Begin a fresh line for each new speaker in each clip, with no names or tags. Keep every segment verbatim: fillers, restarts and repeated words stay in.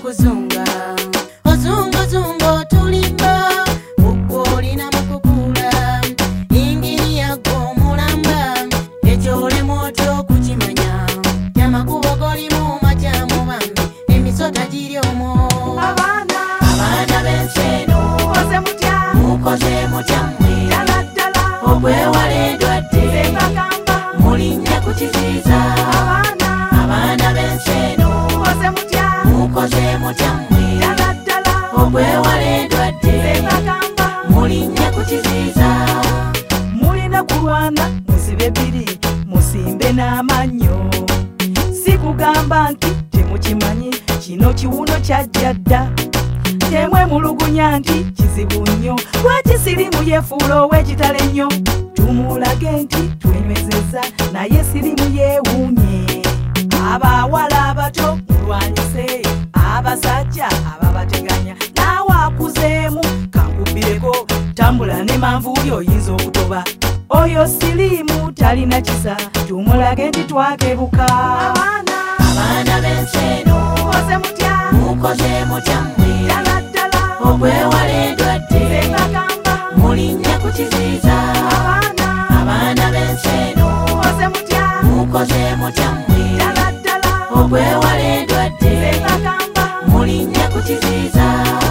kuzunga ozunga zungo tulimba ukoli na mukukula ingini yako mulamba echole moto kuchimanya yama kubogoli mu majamu bambi emisota jiri omo abana abana benseno oze mutya mukoze mutyamwe dala dala obwe wale dwadde sekagamba mulinnya kukiziza abana abana benseno oze mutya mukoze mutyamwe dala dala obwe wale dwadde sekagamba mulinnya kukiziza mulina kulwana musibe biri musimbe n'amannyo sikugamba nti temukimanyi kino kiwuno kyajjadda temwe mulugunya nti kizibu nnyo lwaki sirimu yefuula ow'ekitale nnyo tumulage nti twenywezeza naye sirimu yeewuunye abawala abato mulwanyise abasajja ababateganya naawe akuzeemu kankubireko tambula ne manvuuli oyinza okutoba oyo sirimu talina kisa tumulage nti twakebuka abaana abaana b'enseno oze mutya mukoze mutyamwe dala dala obwewale ndwadde sekagamba mulinnya kukiziza abaana abaana b'enseno oze mutya mukoze mutyamwe dala dala obwewale ndwadde sekagamba mulinnya kukiziza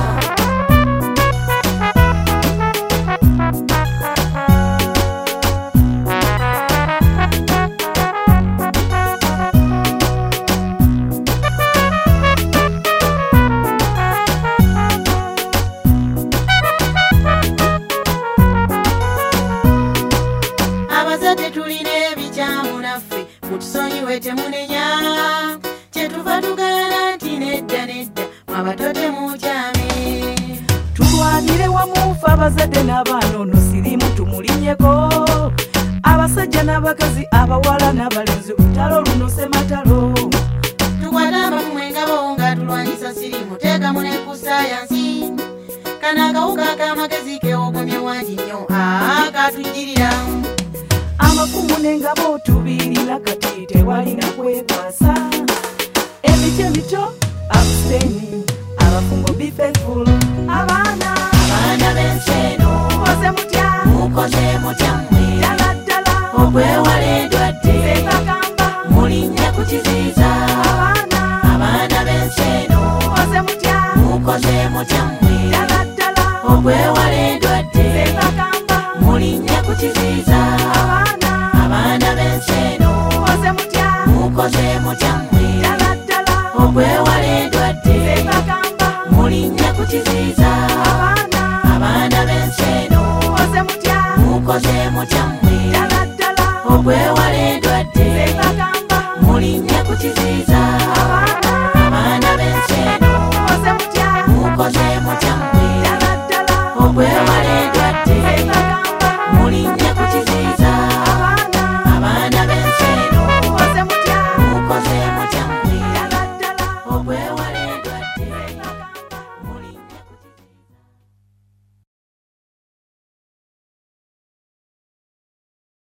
abazadde tulina ebikyamu naffe mutusonyiwe temunenya kyetuva tugana nti nedda nedda abato temukyame tulwanire wamufa abazadde n'abaana ono sirimu tumulinyeko abasajja n'abakazi abawala n'abalenzi olutalo luno sematalo tukwata abamu engabo nga tulwanyisa sirimu teekamu ne ku sayansi kana akawuka ak'amagezi keogomye wangi nnyo aa katujjirira amafumu n'engabo tubirira kati tewalina kwekwasa emiti emito absteni abafungo be faithful abaana abaana b'enseno oze mutya mukoze mutyamwe dala dala obwewale ndwadde sekagamba mulinnya kukiziza abaana abaana b'enseno oze mutya mukoze mutyamwe dala dala obwewale ndwadde sekagamba mulinnya kukiziza abaana abaana b'enseno oze mutya mukoze mutyamwe dala dala obwewale ndwadde sekagamba mulinnya kukiziza abaana abaana b'enseno oze mutya mukoze mutyamwe